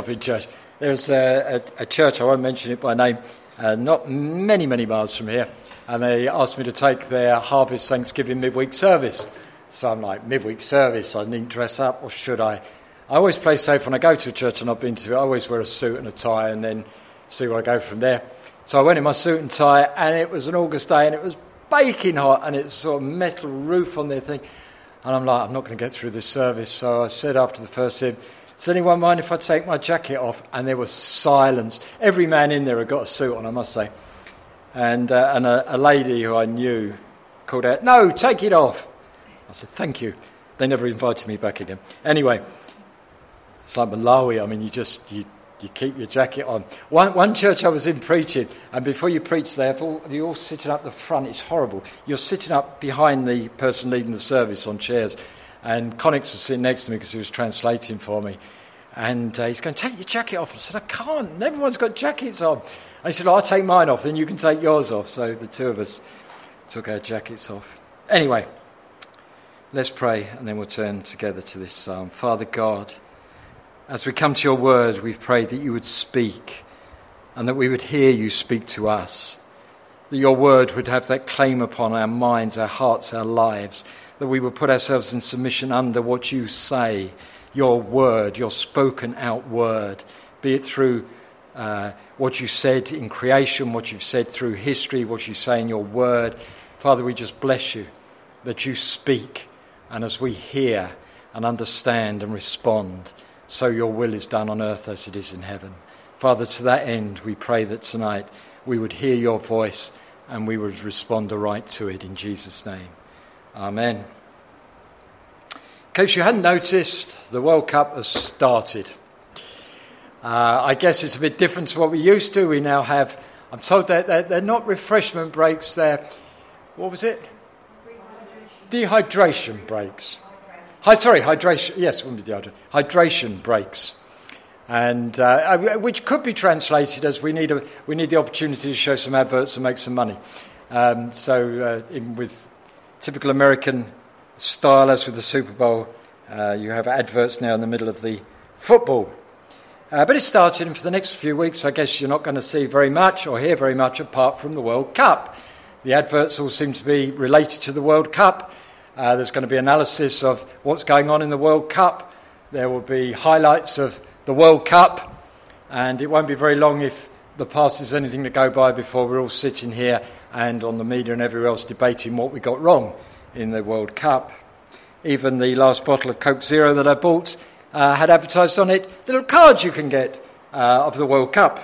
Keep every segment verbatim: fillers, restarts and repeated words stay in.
in church. There was a, a, a church, I won't mention it by name, uh, not many, many miles from here, and they asked me to take their Harvest Thanksgiving midweek service. So I'm like, midweek service, I needn't dress up, or should I? I always play safe when I go to a church, and I've been to it. I always wear a suit and a tie and then see where I go from there. So I went in my suit and tie, and it was an August day, and it was baking hot, and it's sort of metal roof on their thing. And I'm like, I'm not going to get through this service. So I said after the first hymn, does anyone mind if I take my jacket off? And there was silence. Every man in there had got a suit on, I must say. And, uh, and a, a lady who I knew called out, no, take it off. I said, thank you. They never invited me back again. Anyway, it's like Malawi. I mean, you just... you. You keep your jacket on. One one church I was in preaching, and before you preach there, all, you're all sitting up the front. It's horrible. You're sitting up behind the person leading the service on chairs. And Connix was sitting next to me because he was translating for me. And uh, he's going, take your jacket off. I said, I can't. Everyone's got jackets on. And he said, oh, I'll take mine off, then you can take yours off. So the two of us took our jackets off. Anyway, let's pray, and then we'll turn together to this psalm. Father God, as we come to your word, we've prayed that you would speak and that we would hear you speak to us, that your word would have that claim upon our minds, our hearts, our lives, that we would put ourselves in submission under what you say, your word, your spoken out word, be it through uh, what you said in creation, what you've said through history, what you say in your word. Father, we just bless you that you speak, and as we hear and understand and respond, so your will is done on earth as it is in heaven. Father, to that end, we pray that tonight we would hear your voice and we would respond aright to it in Jesus' name. Amen. In case you hadn't noticed, the World Cup has started. Uh, I guess it's a bit different to what we used to. We now have, I'm told that they're, they're not refreshment breaks, they're, what was it? Dehydration, Dehydration breaks. Hi, sorry, hydration. Yes, it wouldn't be dehydration. Hydration breaks, and uh, which could be translated as we need a we need the opportunity to show some adverts and make some money. Um, so, uh, in, with typical American style, as with the Super Bowl, uh, you have adverts now in the middle of the football. Uh, but it started, and for the next few weeks, I guess you're not going to see very much or hear very much apart from the World Cup. The adverts all seem to be related to the World Cup. Uh, there's going to be analysis of what's going on in the World Cup. There will be highlights of the World Cup. And it won't be very long if the past is anything to go by before we're all sitting here and on the media and everywhere else debating what we got wrong in the World Cup. Even the last bottle of Coke Zero that I bought uh, had advertised on it little cards you can get uh, of the World Cup.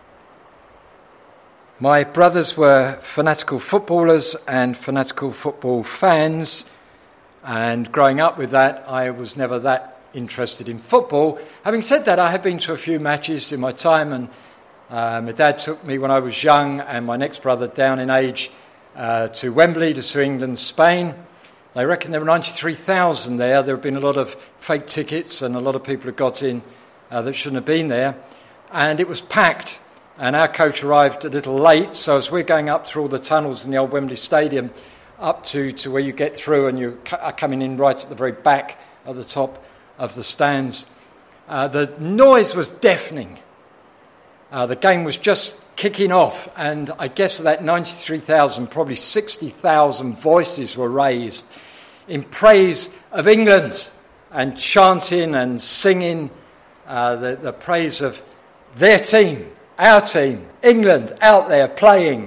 My brothers were fanatical footballers and fanatical football fans. And growing up with that, I was never that interested in football. Having said that, I have been to a few matches in my time, and uh, my dad took me when I was young and my next brother down in age uh, to Wembley to see England, Spain. They reckon there were ninety-three thousand there. There have been a lot of fake tickets and a lot of people have got in uh, that shouldn't have been there. And it was packed, and our coach arrived a little late, so as we're going up through all the tunnels in the old Wembley Stadium, up to, to where you get through and you are coming in right at the very back at the top of the stands. Uh, the noise was deafening. Uh, the game was just kicking off, and I guess of that ninety-three thousand, probably sixty thousand voices were raised in praise of England and chanting and singing uh, the, the praise of their team, our team, England, out there playing.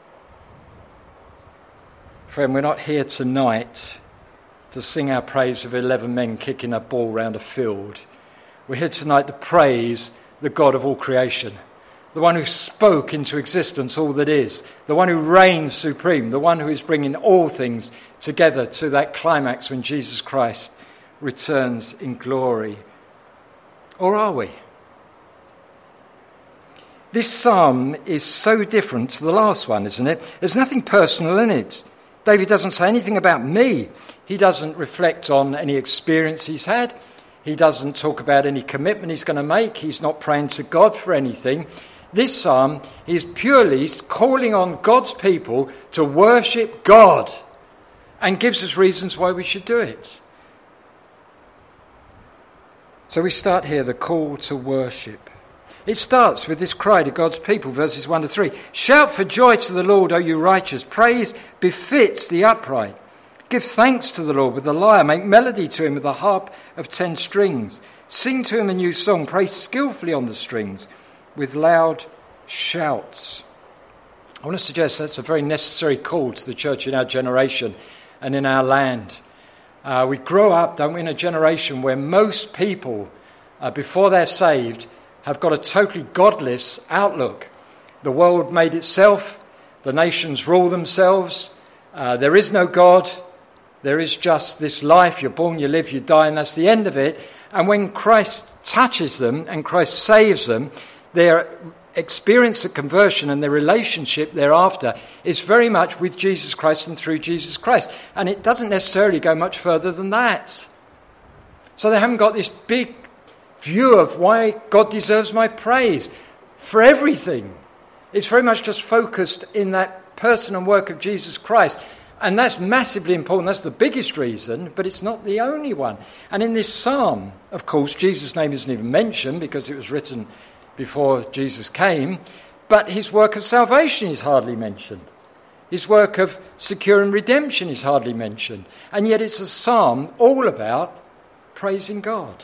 Friend, we're not here tonight to sing our praise of eleven men kicking a ball round a field. We're here tonight to praise the God of all creation, the one who spoke into existence all that is, the one who reigns supreme, the one who is bringing all things together to that climax when Jesus Christ returns in glory. Or are we? This psalm is so different to the last one, isn't it? There's nothing personal in it. David doesn't say anything about me. He doesn't reflect on any experience he's had. He doesn't talk about any commitment he's going to make. He's not praying to God for anything. This psalm is purely calling on God's people to worship God and gives us reasons why we should do it. So we start here, the call to worship. It starts with this cry to God's people, verses one to three. Shout for joy to the Lord, O you righteous. Praise befits the upright. Give thanks to the Lord with the lyre. Make melody to him with the harp of ten strings. Sing to him a new song. Play skillfully on the strings with loud shouts. I want to suggest that's a very necessary call to the church in our generation and in our land. Uh, we grow up, don't we, in a generation where most people, uh, before they're saved, have got a totally godless outlook. The world made itself. The nations rule themselves. Uh, there is no God. There is just this life. You're born, you live, you die, and that's the end of it. And when Christ touches them and Christ saves them, their experience of conversion and their relationship thereafter is very much with Jesus Christ and through Jesus Christ. And it doesn't necessarily go much further than that. So they haven't got this big view of why God deserves my praise for everything. It's very much just focused in that person and work of Jesus Christ. And that's massively important. That's the biggest reason, but it's not the only one. And in this psalm, of course, Jesus' name isn't even mentioned because it was written before Jesus came, but his work of salvation is hardly mentioned. His work of securing redemption is hardly mentioned. And yet it's a psalm all about praising God.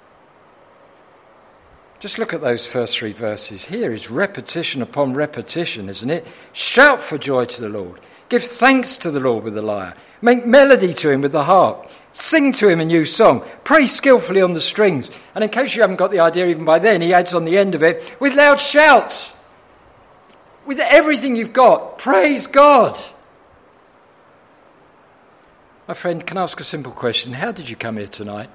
Just look at those first three verses. Here is repetition upon repetition, isn't it? Shout for joy to the Lord. Give thanks to the Lord with the lyre. Make melody to him with the harp. Sing to him a new song. Pray skillfully on the strings. And in case you haven't got the idea even by then, he adds on the end of it, with loud shouts. With everything you've got, praise God. My friend, can I ask a simple question? How did you come here tonight?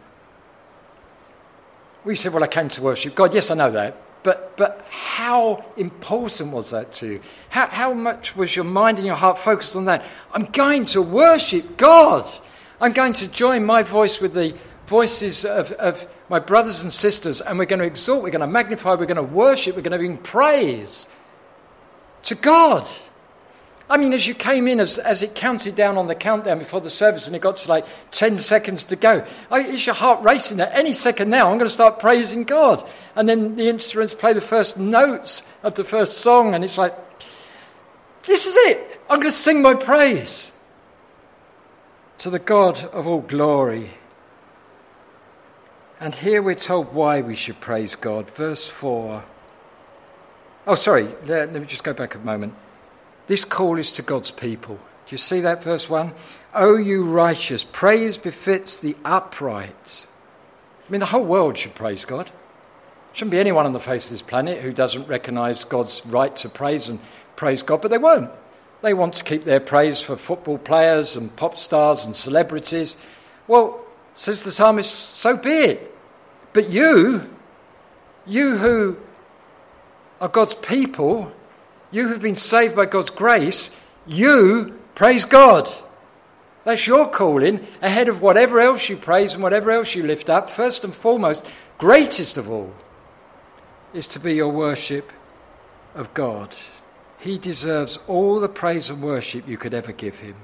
We said, well, I came to worship God. Yes, I know that. But but how important was that to you? How, how much was your mind and your heart focused on that? I'm going to worship God. I'm going to join my voice with the voices of, of my brothers and sisters, and we're going to exalt, we're going to magnify, we're going to worship, we're going to bring praise to God. I mean, as you came in, as, as it counted down on the countdown before the service and it got to like ten seconds to go, I, is your heart racing at any second now? I'm going to start praising God. And then the instruments play the first notes of the first song and it's like, this is it. I'm going to sing my praise to the God of all glory. And here we're told why we should praise God. Verse four. Oh, sorry, let, let me just go back a moment. This call is to God's people. Do you see that, verse one? O you righteous, praise befits the upright. I mean, the whole world should praise God. Shouldn't be anyone on the face of this planet who doesn't recognise God's right to praise and praise God, but they won't. They want to keep their praise for football players and pop stars and celebrities. Well, says the psalmist, so be it. But you, you who are God's people, you who've been saved by God's grace, you praise God. That's your calling ahead of whatever else you praise and whatever else you lift up. First and foremost, greatest of all, is to be your worship of God. He deserves all the praise and worship you could ever give him.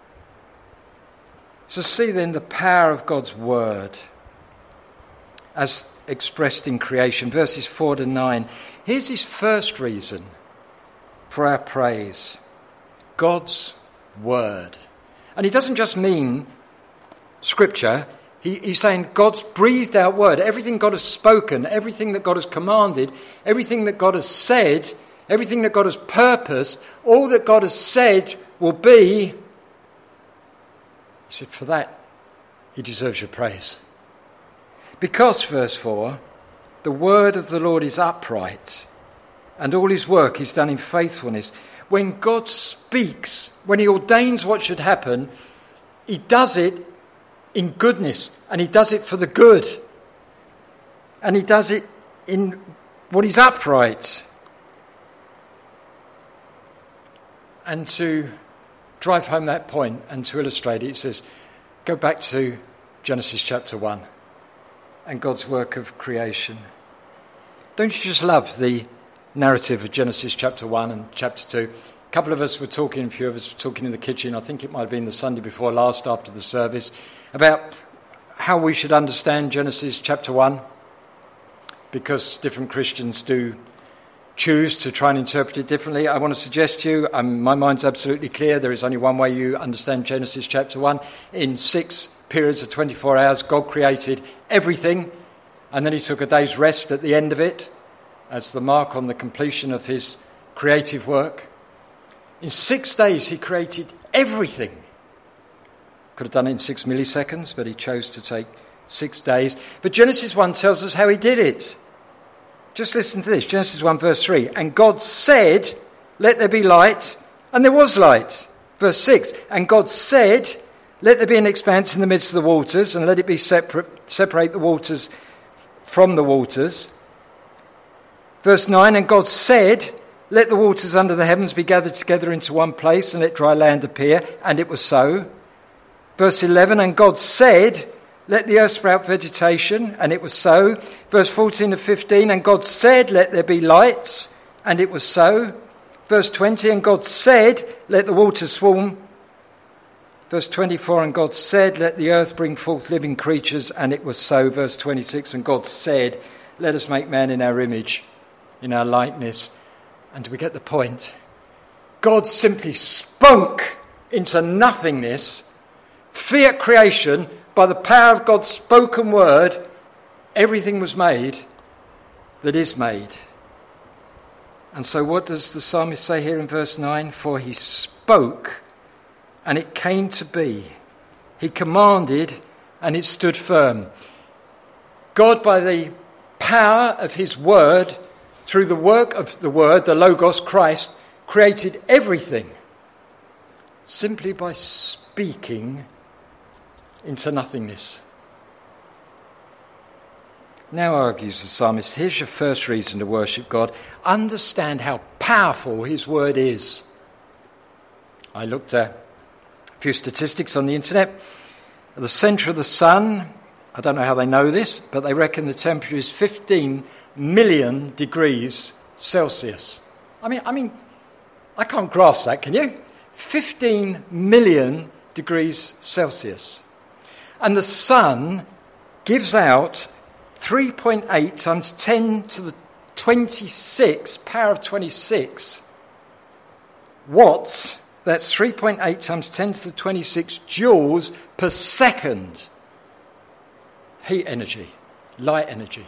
So see then the power of God's word as expressed in creation. Verses four to nine. Here's his first reason for our praise. God's word. And he doesn't just mean scripture. He, he's saying God's breathed out word. Everything God has spoken, everything that God has commanded, everything that God has said, everything that God has purposed, all that God has said will be. He said, for that, he deserves your praise. Because, verse four, the word of the Lord is upright, and all his work is done in faithfulness. When God speaks, when he ordains what should happen, he does it in goodness, and he does it for the good. And he does it in what is upright. And to drive home that point and to illustrate it, it says, go back to Genesis chapter one and God's work of creation. Don't you just love the narrative of Genesis chapter one and chapter two? A couple of us were talking, a few of us were talking in the kitchen, I think it might have been the Sunday before last after the service, about how we should understand Genesis chapter one, because different Christians do choose to try and interpret it differently. I want to suggest to you, um, my mind's absolutely clear, there is only one way you understand Genesis chapter one. In six periods of twenty-four hours, God created everything, and then he took a day's rest at the end of it as the mark on the completion of his creative work. In six days, he created everything. Could have done it in six milliseconds, but he chose to take six days. But Genesis one tells us how he did it. Just listen to this. Genesis one verse three. And God said, let there be light, and there was light. Verse six. And God said, let there be an expanse in the midst of the waters, and let it be separate, separate the waters from the waters. Verse nine. And God said, let the waters under the heavens be gathered together into one place, and let dry land appear. And it was so. Verse eleven, and God said, let the earth sprout vegetation, and it was so. Verse fourteen to fifteen, and God said, let there be lights, and it was so. Verse twenty, and God said, let the waters swarm. Verse twenty-four, and God said, let the earth bring forth living creatures, and it was so. Verse twenty-six, and God said, let us make man in our image, in our likeness. And do we get the point? God simply spoke into nothingness, fiat creation. By the power of God's spoken word, everything was made that is made. And so what does the psalmist say here in verse nine? For he spoke, and it came to be. He commanded, and it stood firm. God, by the power of his word, through the work of the word, the Logos, Christ, created everything simply by speaking into nothingness. Now, argues the psalmist, here's your first reason to worship God. Understand how powerful his word is. I looked at a few statistics on the internet. At the centre of the sun, I don't know how they know this, but they reckon the temperature is fifteen million degrees Celsius. I mean, I mean, I can't grasp that, can you? fifteen million degrees Celsius. And the sun gives out three point eight times ten to the twenty-six, power of twenty-six watts. That's three point eight times ten to the twenty-six joules per second. Heat energy, light energy.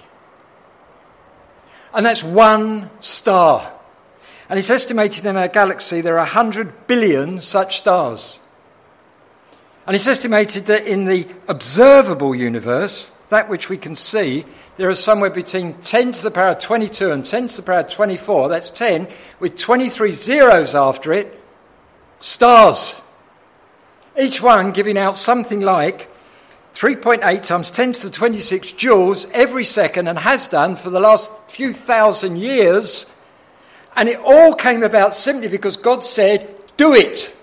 And that's one star. And it's estimated in our galaxy there are one hundred billion such stars. And it's estimated that in the observable universe, that which we can see, there are somewhere between ten to the power of twenty-two and ten to the power of twenty-four, that's ten, with twenty-three zeros after it, stars. Each one giving out something like three point eight times ten to the twenty-six joules every second, and has done for the last few thousand years. And it all came about simply because God said, do it.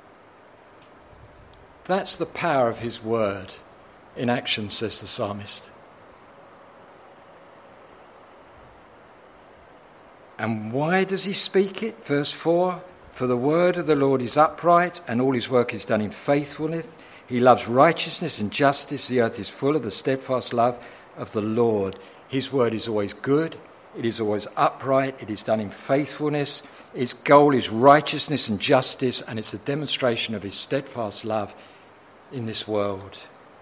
That's the power of his word in action, says the psalmist. And why does he speak it? Verse four, for the word of the Lord is upright, and all his work is done in faithfulness. He loves righteousness and justice. The earth is full of the steadfast love of the Lord. His word is always good. It is always upright. It is done in faithfulness. Its goal is righteousness and justice, and it's a demonstration of his steadfast love in this world.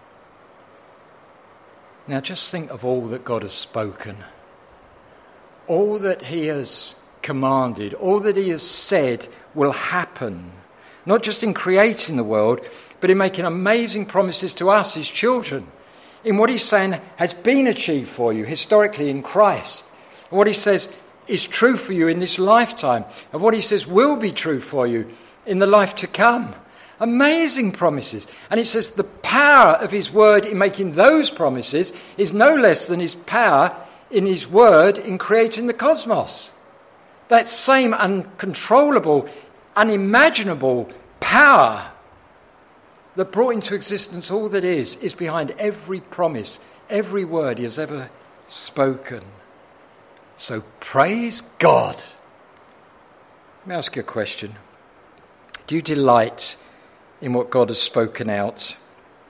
Now just think of all that God has spoken, all that he has commanded, all that he has said will happen, not just in creating the world, but in making amazing promises to us, his children, in what he's saying has been achieved for you historically in Christ, and what he says is true for you in this lifetime, and what he says will be true for you in the life to come. Amazing promises. And it says the power of his word in making those promises is no less than his power in his word in creating the cosmos. That same uncontrollable, unimaginable power that brought into existence all that is, is behind every promise, every word he has ever spoken. So praise God. Let me ask you a question. Do you delight in what God has spoken out?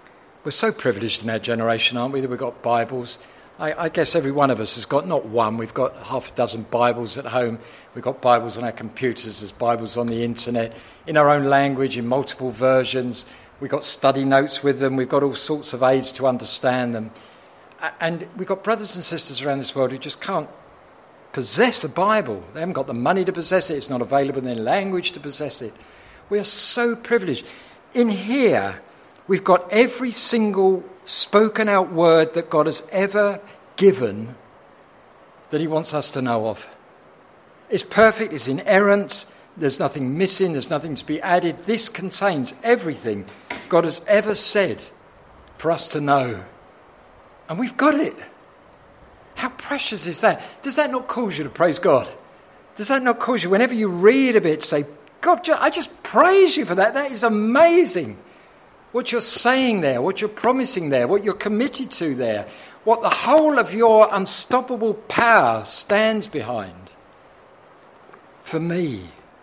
We're so privileged in our generation, aren't we, that we've got Bibles. I, I guess every one of us has got not one, we've got half a dozen Bibles at home. We've got Bibles on our computers, there's Bibles on the internet, in our own language, in multiple versions. We've got study notes with them, we've got all sorts of aids to understand them. And we've got brothers and sisters around this world who just can't possess a Bible. They haven't got the money to possess it, it's not available in their language to possess it. We are so privileged. In here, we've got every single spoken out word that God has ever given that he wants us to know of. It's perfect, it's inerrant, there's nothing missing, there's nothing to be added. This contains everything God has ever said for us to know. And we've got it. How precious is that? Does that not cause you to praise God? Does that not cause you, whenever you read a bit, to say, God, I just praise you for that. That is amazing. What you're saying there, what you're promising there, what you're committed to there, what the whole of your unstoppable power stands behind. For me.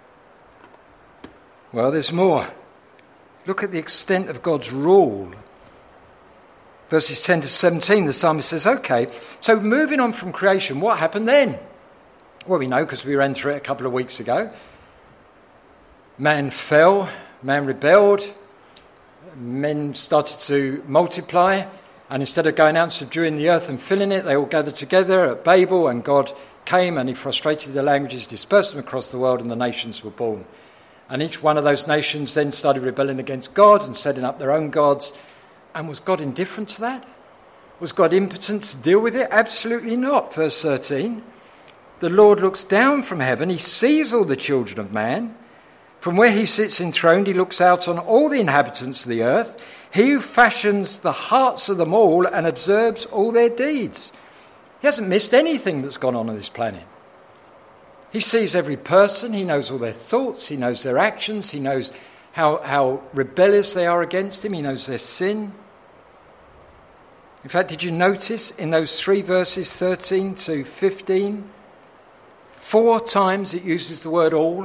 Well, there's more. Look at the extent of God's rule. Verses ten to seventeen, the psalmist says, okay, so moving on from creation, what happened then? Well, we know because we ran through it a couple of weeks ago. Man fell, man rebelled, men started to multiply, and instead of going out and subduing the earth and filling it, they all gathered together at Babel, and God came and he frustrated the languages, dispersed them across the world, and the nations were born. And each one of those nations then started rebelling against God and setting up their own gods. And was God indifferent to that? Was God impotent to deal with it? Absolutely not. Verse thirteen, the Lord looks down from heaven, he sees all the children of man. From where he sits enthroned, he looks out on all the inhabitants of the earth. He who fashions the hearts of them all and observes all their deeds. He hasn't missed anything that's gone on on this planet. He sees every person, he knows all their thoughts, he knows their actions, he knows how, how rebellious they are against him, he knows their sin. In fact, did you notice in those three verses, thirteen to fifteen, four times it uses the word all?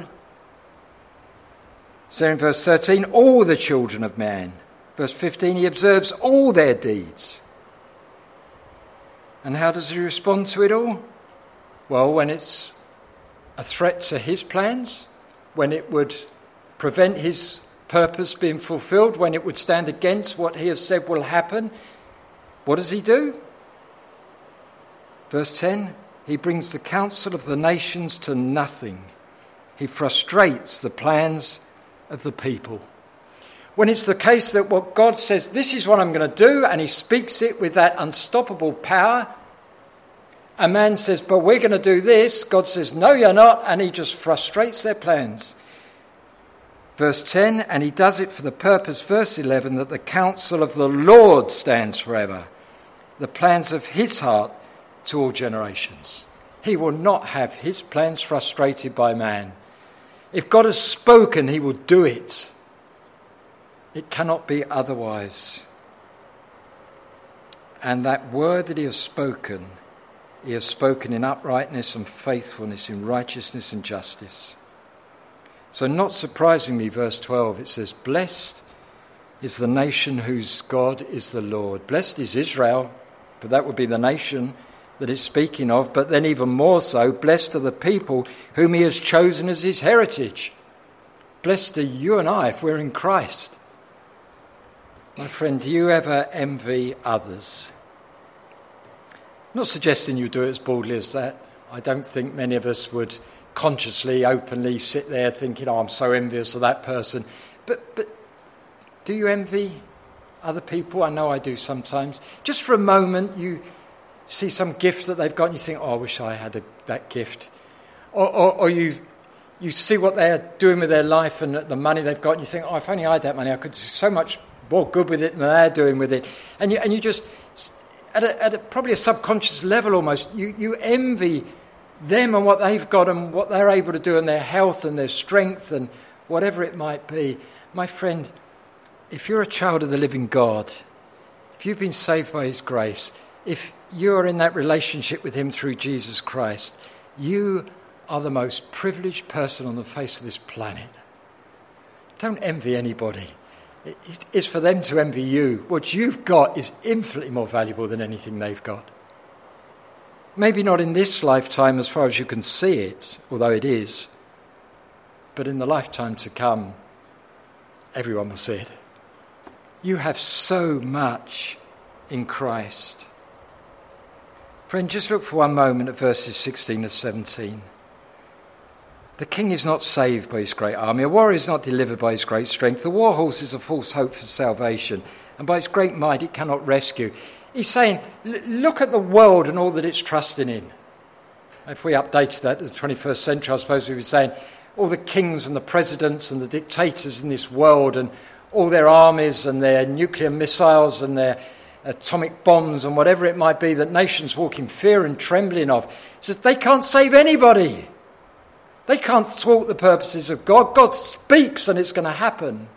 So in verse thirteen, all the children of man. Verse fifteen, he observes all their deeds. And how does he respond to it all? Well, when it's a threat to his plans, when it would prevent his purpose being fulfilled, when it would stand against what he has said will happen, what does he do? Verse ten, he brings the counsel of the nations to nothing. He frustrates the plans of the people. When it's the case that what God says, this is what I'm going to do, and he speaks it with that unstoppable power, a man says, but we're going to do this, God says, no, you're not, and he just frustrates their plans. Verse ten, and he does it for the purpose, verse eleven, that the counsel of the Lord stands forever, the plans of his heart to all generations. He will not have his plans frustrated by man. If God has spoken, he will do it. It cannot be otherwise. And that word that he has spoken, he has spoken in uprightness and faithfulness, in righteousness and justice. So not surprisingly, verse twelve, it says, blessed is the nation whose God is the Lord. Blessed is Israel, for that would be the nation that it's speaking of, but then even more so, blessed are the people whom he has chosen as his heritage. Blessed are you and I if we're in Christ. My friend, do you ever envy others? I'm not suggesting you do it as boldly as that. I don't think many of us would consciously, openly sit there thinking, oh, I'm so envious of that person. But, but do you envy other people? I know I do sometimes. Just for a moment, you see some gift that they've got and you think, oh, I wish I had a, that gift. Or, or, or you you see what they're doing with their life and the money they've got and you think, oh, if only I had that money, I could do so much more good with it than they're doing with it. And you, and you just, at, a, at a, probably a subconscious level almost, you, you envy them and what they've got and what they're able to do and their health and their strength and whatever it might be. My friend, if you're a child of the living God, if you've been saved by his grace, if you're in that relationship with him through Jesus Christ, you are the most privileged person on the face of this planet. Don't envy anybody. is for them to envy you. What you've got is infinitely more valuable than anything they've got. Maybe not in this lifetime as far as you can see it, although it is, but in the lifetime to come, everyone will see it. You have so much in Christ. Friend, just look for one moment at verses sixteen to seventeen. The king is not saved by his great army. A warrior is not delivered by his great strength. The war horse is a false hope for salvation, and by its great might it cannot rescue. He's saying, look at the world and all that it's trusting in. If we updated that to the twenty-first century, I suppose we'd be saying all the kings and the presidents and the dictators in this world and all their armies and their nuclear missiles and their atomic bombs and whatever it might be that nations walk in fear and trembling of. He says they can't save anybody. They can't thwart the purposes of God. God speaks and it's going to happen.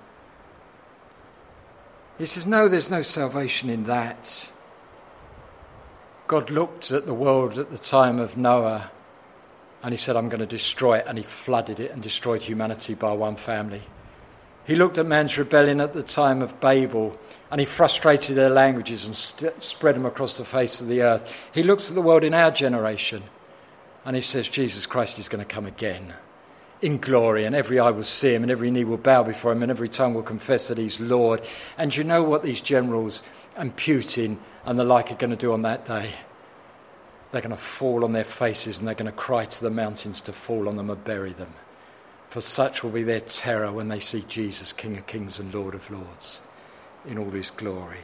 He says, no, there's no salvation in that. God looked at the world at the time of Noah and he said, I'm going to destroy it. And he flooded it and destroyed humanity by one family. He looked at man's rebellion at the time of Babel and he frustrated their languages and st- spread them across the face of the earth. He looks at the world in our generation and he says, Jesus Christ is going to come again in glory, and every eye will see him, and every knee will bow before him, and every tongue will confess that he's Lord. And you know what these generals and Putin and the like are going to do on that day? They're going to fall on their faces, and they're going to cry to the mountains to fall on them and bury them. For such will be their terror when they see Jesus, King of Kings and Lord of Lords, in all his glory.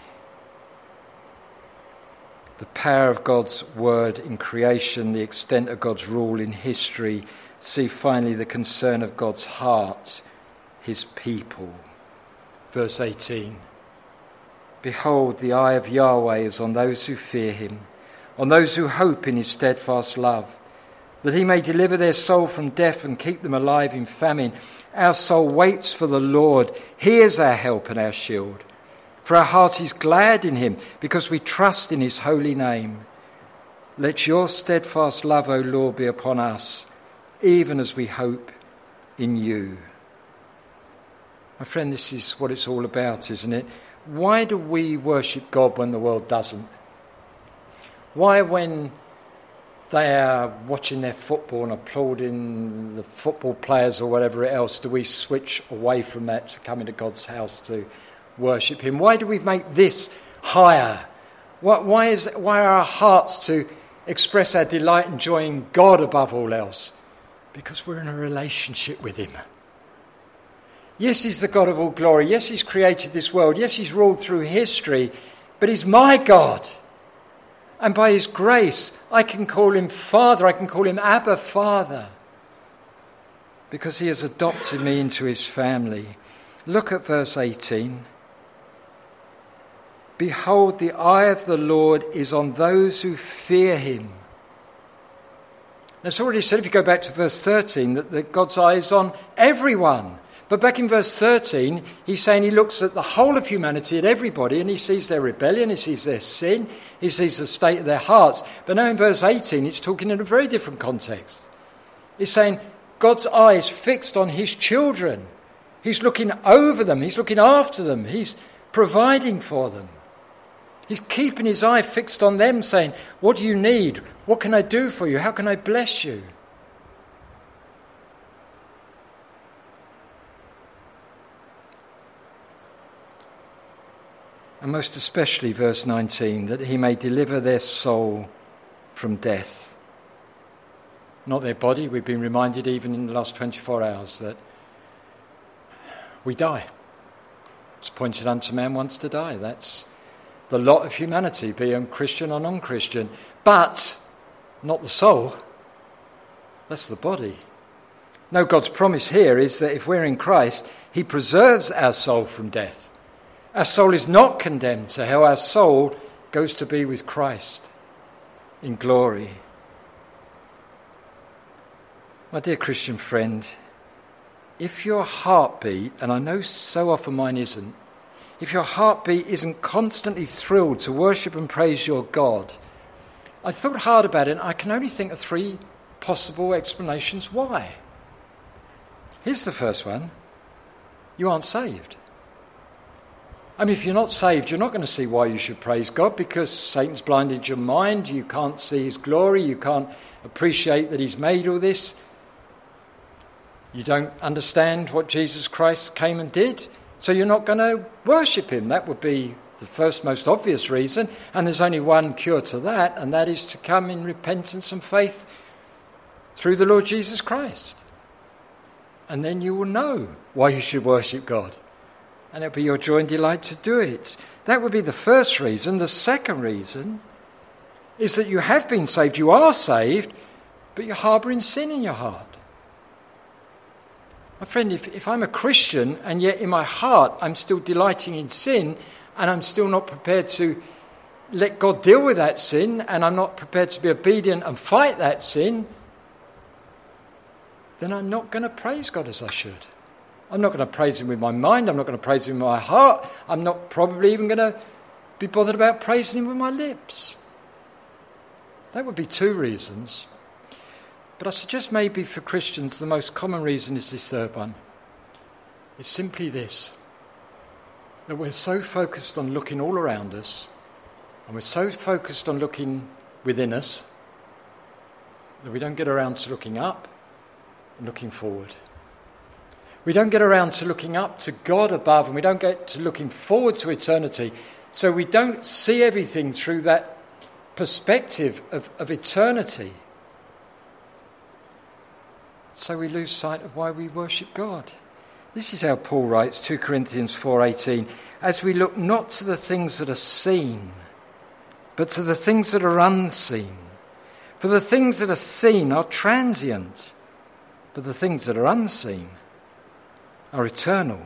The power of God's word in creation, the extent of God's rule in history. See finally the concern of God's heart, his people. Verse eighteen. Behold, the eye of Yahweh is on those who fear him, on those who hope in his steadfast love, that he may deliver their soul from death and keep them alive in famine. Our soul waits for the Lord. He is our help and our shield. For our heart is glad in him, because we trust in his holy name. Let your steadfast love, O Lord, be upon us, even as we hope in you. My friend, this is what it's all about, isn't it? Why do we worship God when the world doesn't? Why, when they are watching their football and applauding the football players or whatever else, do we switch away from that to come into God's house to worship him? Why do we make this higher? Why, is, why are our hearts to express our delight and joy in God above all else? Because we're in a relationship with him. Yes, he's the God of all glory. Yes, he's created this world. Yes, he's ruled through history. But he's my God. And by his grace, I can call him Father. I can call him Abba, Father. Because he has adopted me into his family. Look at verse eighteen. Behold, the eye of the Lord is on those who fear him. Now, it's already said, if you go back to verse thirteen, that, that God's eye is on everyone. But back in verse thirteen, he's saying he looks at the whole of humanity, at everybody, and he sees their rebellion, he sees their sin, he sees the state of their hearts. But now in verse eighteen, it's talking in a very different context. He's saying God's eye is fixed on his children. He's looking over them, he's looking after them, he's providing for them. He's keeping his eye fixed on them, saying, what do you need? What can I do for you? How can I bless you? And most especially verse nineteen, that he may deliver their soul from death. Not their body. We've been reminded even in the last twenty-four hours that we die. It's appointed unto man once to die. That's the lot of humanity, be him Christian or non-Christian. But not the soul. That's the body. No, God's promise here is that if we're in Christ, he preserves our soul from death. Our soul is not condemned to hell. Our soul goes to be with Christ in glory. My dear Christian friend, if your heartbeat, and I know so often mine isn't, if your heartbeat isn't constantly thrilled to worship and praise your God, I thought hard about it, and I can only think of three possible explanations why. Here's the first one. You aren't saved. I mean, if you're not saved, you're not going to see why you should praise God, because Satan's blinded your mind. You can't see his glory. You can't appreciate that he's made all this. You don't understand what Jesus Christ came and did. So you're not going to worship him. That would be the first most obvious reason. And there's only one cure to that, and that is to come in repentance and faith through the Lord Jesus Christ. And then you will know why you should worship God. And it'll be your joy and delight to do it. That would be the first reason. The second reason is that you have been saved. You are saved, but you're harbouring sin in your heart. My friend, if, if I'm a Christian and yet in my heart I'm still delighting in sin and I'm still not prepared to let God deal with that sin and I'm not prepared to be obedient and fight that sin, then I'm not going to praise God as I should. I'm not going to praise him with my mind. I'm not going to praise him with my heart. I'm not probably even going to be bothered about praising him with my lips. That would be two reasons. But I suggest maybe for Christians the most common reason is this third one. It's simply this, that we're so focused on looking all around us and we're so focused on looking within us that we don't get around to looking up and looking forward. We don't get around to looking up to God above, and we don't get to looking forward to eternity. So we don't see everything through that perspective of, of eternity. So we lose sight of why we worship God. This is how Paul writes, two Corinthians four eighteen, as we look not to the things that are seen, but to the things that are unseen. For the things that are seen are transient, but the things that are unseen are eternal.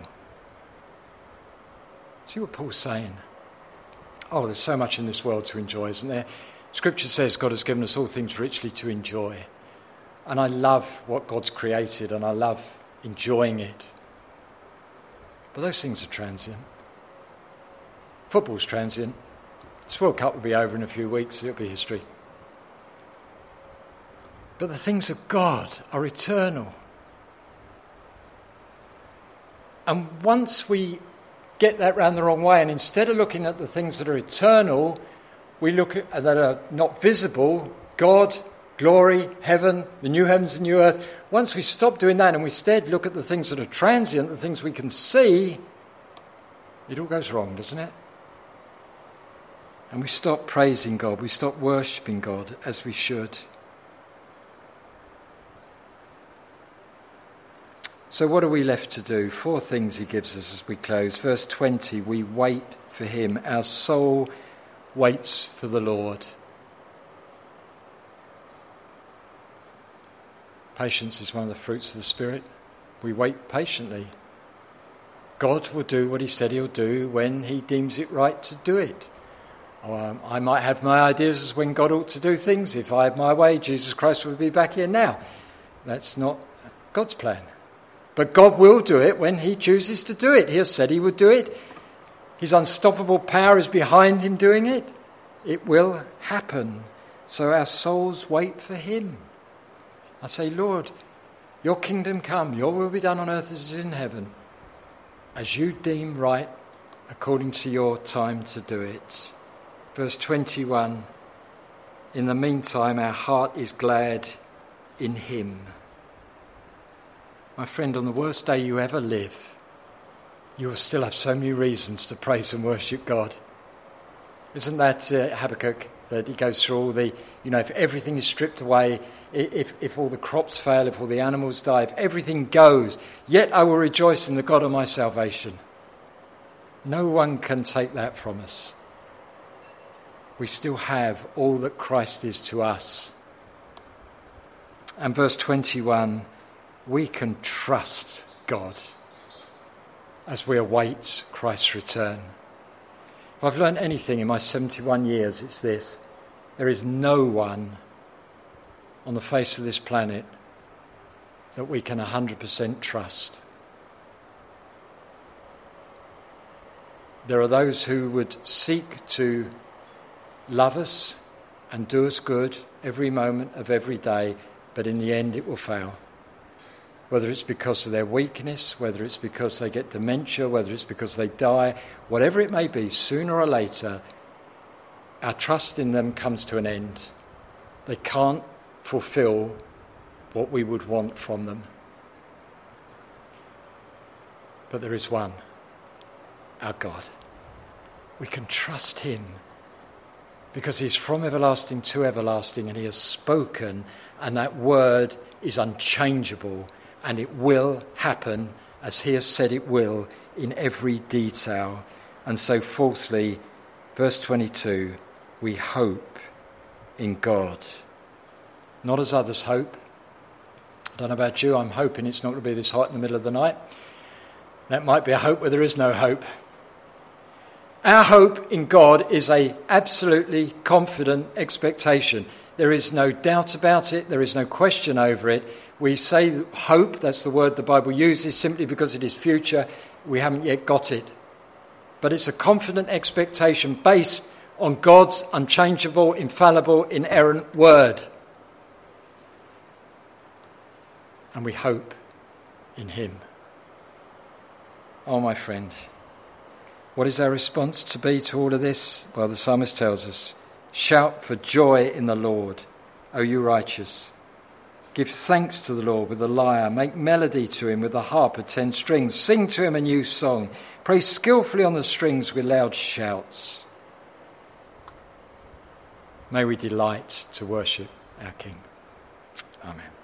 See what Paul's saying? Oh, there's so much in this world to enjoy, isn't there? Scripture says God has given us all things richly to enjoy. And I love what God's created, and I love enjoying it. But those things are transient. Football's transient. This World Cup will be over in a few weeks. It'll be history. But the things of God are eternal. And once we get that round the wrong way, and instead of looking at the things that are eternal, we look at that are not visible, God, glory, heaven, the new heavens and new earth. Once we stop doing that and we instead look at the things that are transient, the things we can see, it all goes wrong, doesn't it? And we stop praising God, we stop worshipping God as we should. So what are we left to do? Four things he gives us as we close. Verse twenty, we wait for him. Our soul waits for the Lord. Patience is one of the fruits of the Spirit. We wait patiently. God will do what he said he'll do when he deems it right to do it. Um, I might have my ideas as when God ought to do things. If I had my way, Jesus Christ would be back here now. That's not God's plan. But God will do it when he chooses to do it. He has said he would do it. His unstoppable power is behind him doing it. It will happen. So our souls wait for him. I say, Lord, your kingdom come, your will be done on earth as it is in heaven, as you deem right according to your time to do it. Verse twenty-one, in the meantime our heart is glad in him. My friend, on the worst day you ever live, you will still have so many reasons to praise and worship God. Isn't that uh, Habakkuk, that he goes through all the, you know, if everything is stripped away, if, if all the crops fail, if all the animals die, if everything goes, yet I will rejoice in the God of my salvation. No one can take that from us. We still have all that Christ is to us. And verse twenty-one, we can trust God as we await Christ's return. If I've learned anything in my seventy-one years, it's this. There is no one on the face of this planet that we can one hundred percent trust. There are those who would seek to love us and do us good every moment of every day, but in the end it will fail. whether it's because of their weakness, whether it's because they get dementia, whether it's because they die, whatever it may be, sooner or later, our trust in them comes to an end. They can't fulfill what we would want from them. But there is one, our God. We can trust him because he's from everlasting to everlasting, and he has spoken, and that word is unchangeable, and it will happen as he has said it will in every detail. And so fourthly, verse twenty-two, we hope in God. Not as others hope. I don't know about you, I'm hoping it's not going to be this hot in the middle of the night. That might be a hope where there is no hope. Our hope in God is a absolutely confident expectation. There is no doubt about it. There is no question over it. We say hope, that's the word the Bible uses, simply because it is future. We haven't yet got it. But it's a confident expectation based on God's unchangeable, infallible, inerrant word. And we hope in him. Oh, my friend, what is our response to be to all of this? Well, the psalmist tells us, shout for joy in the Lord, O you righteous. Give thanks to the Lord with a lyre. Make melody to him with a harp of ten strings. Sing to him a new song. Play skillfully on the strings with loud shouts. May we delight to worship our King. Amen.